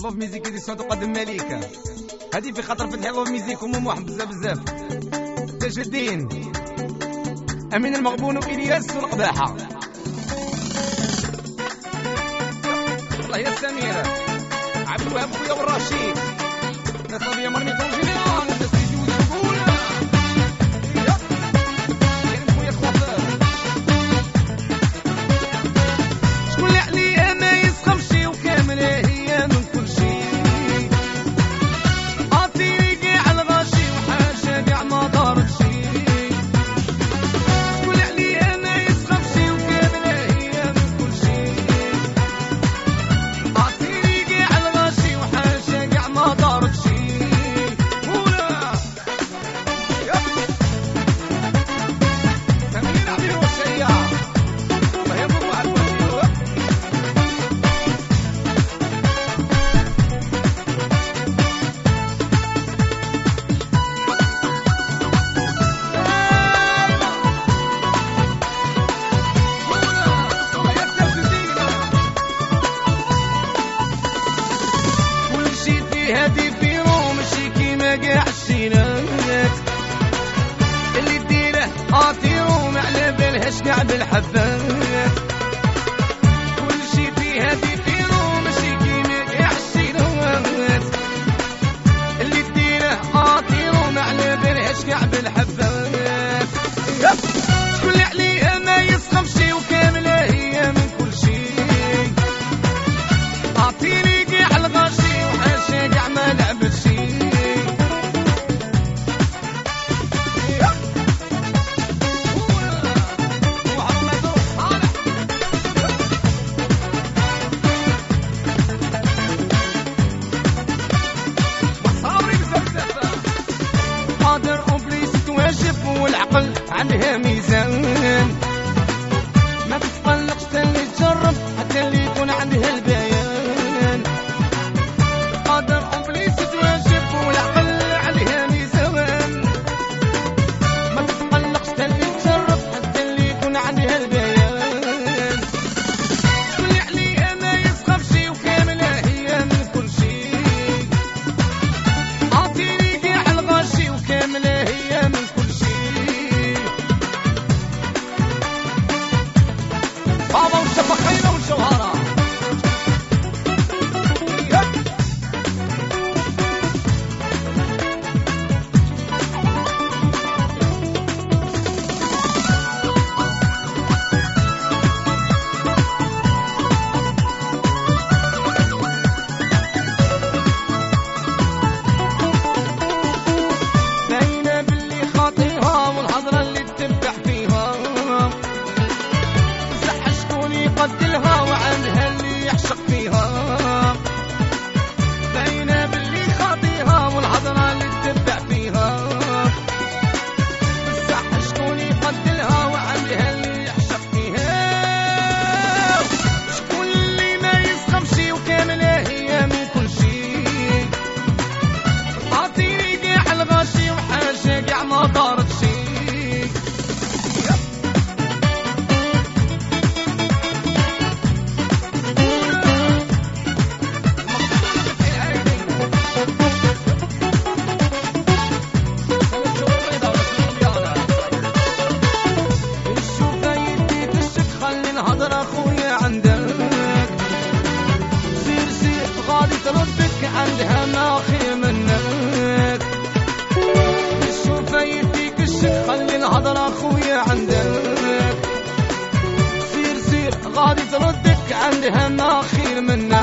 لوف ميزيك اديسيون تقدم مليكة. هذه في خاطر فتحي لوف ميزيك وموحد بزاف بزاف. تاج الدين امين المغبون والياس والقباحة. والله يا سميرة عبد الوهاب خويا والرشيد نطلب يا مرمي كونجينيرال الناس يجيو يجيبونا كريم خويا الخوافر. شكون اللي عليا ما يسخمشي وكامل هي من كل شي عاطيني كاع الغاشي وحاجة كاع ما دارتشي. شكون اللي عليا ما يسخمشي وكامل هي من كل شي عاطيني كاع الغاشي وحاجة كاع ما دارتشي. هادي في روم ماشي كيما كاع الشينات اللي ديره عاطيرو ما على بالهاش كاع بالحبات. كل شي في هادي في روم ماشي كيما كاع الشينات اللي ديره عاطيرو ما على بالهاش كاع بالحبات. شكون اللي عليها ما يسخمشي وكامل هي من كل شي عاطيني كاع الغاشي وحاشا كاع ما لعبت شي. قادر أوبليس تواجب والعقل عندها ميزان ما تتقلقش تاللي تجرب حتى اللي يكون عندها البيان. قادر أوبليس تواجب والعقل عليها ميزان ما تتقلقش تاللي تجرب حتى اللي يكون عندها البيان. شكون اللي عليها ما يسخفشي وكامل هي من كل شي عاطيني كاع الغاشي وكامل هي من كل شي. بابا والشبخينة والجوهرة باينة باللي خاطيها والهضرة اللي تتبع فيها صح شكون يقتلها وعندها اللي يعشق فيها. باينة باللي خاطيها والهضرة اللي تتبع فيها صح شكون يقتلها وعندها اللي يعشق فيها. شكون اللي ما يسخمشي وكامل هي من كل شي عاطيني كاع الغاشي وحاجة كاع ما دارتشي. الشوفة يدي تشك خلي الهضرة خويا عندك سير سير غادي تردك عندها ما خير منك. الشوفة يديك الشك خلي الهضرة خويا عندك سير سير غادي تردك عندها ما خير منك.